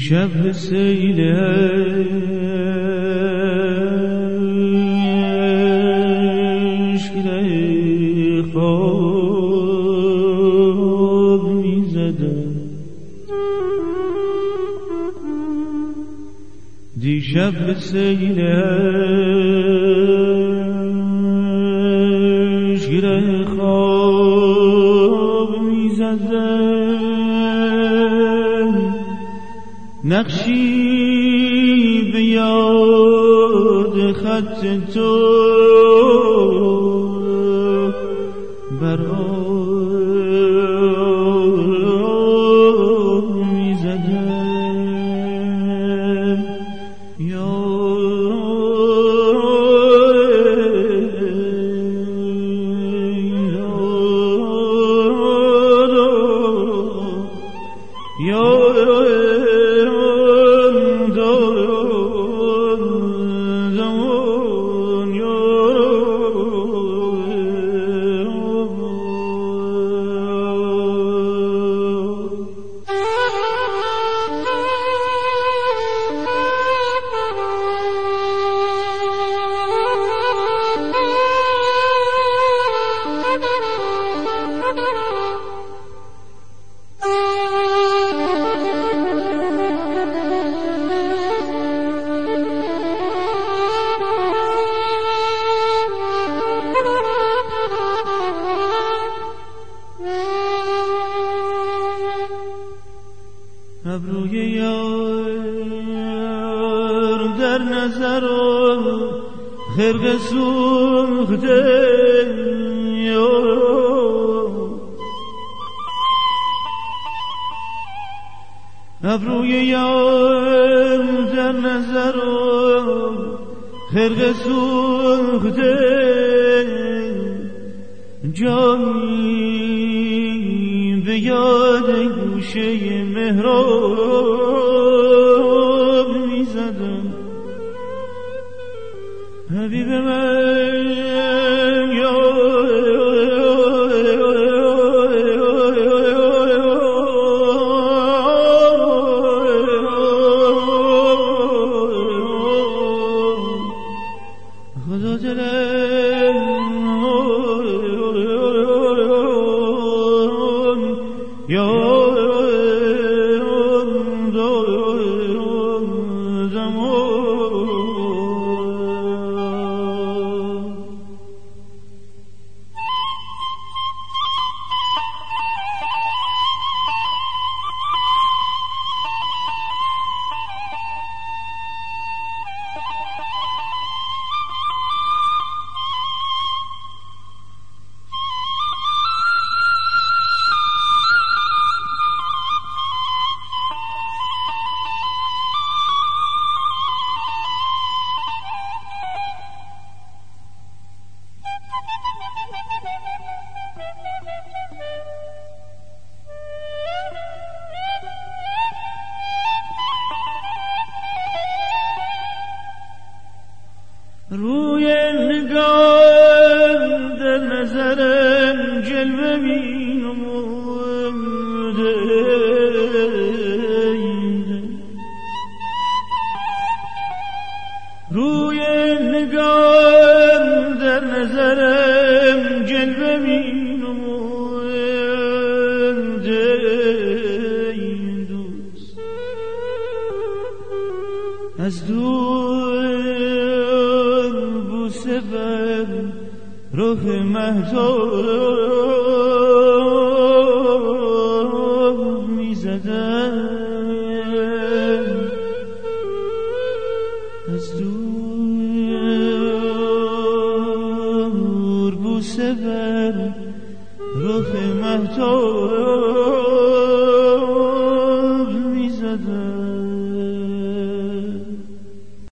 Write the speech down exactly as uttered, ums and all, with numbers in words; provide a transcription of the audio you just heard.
دیشب سیل عشق خواب می زدم، دیشب سیل عشق خواب می زدم، نقشی به یاد خط تو بر آب می زدم، یا ابروی یار در نظر و خرق سوخته، ابروی یار در نظر و خرق سوخته، جایی به یاد گوشه محراب می زدم، حبیب من یا خدا دلم یا روی نگاه در نظرم جلوه می نموده، روی نگاه در نظرم جلوه می نموده، دوست از دور بوسه بر رخ مهتاب می زدم، از دور بوسه بر رخ مهتاب می زدم.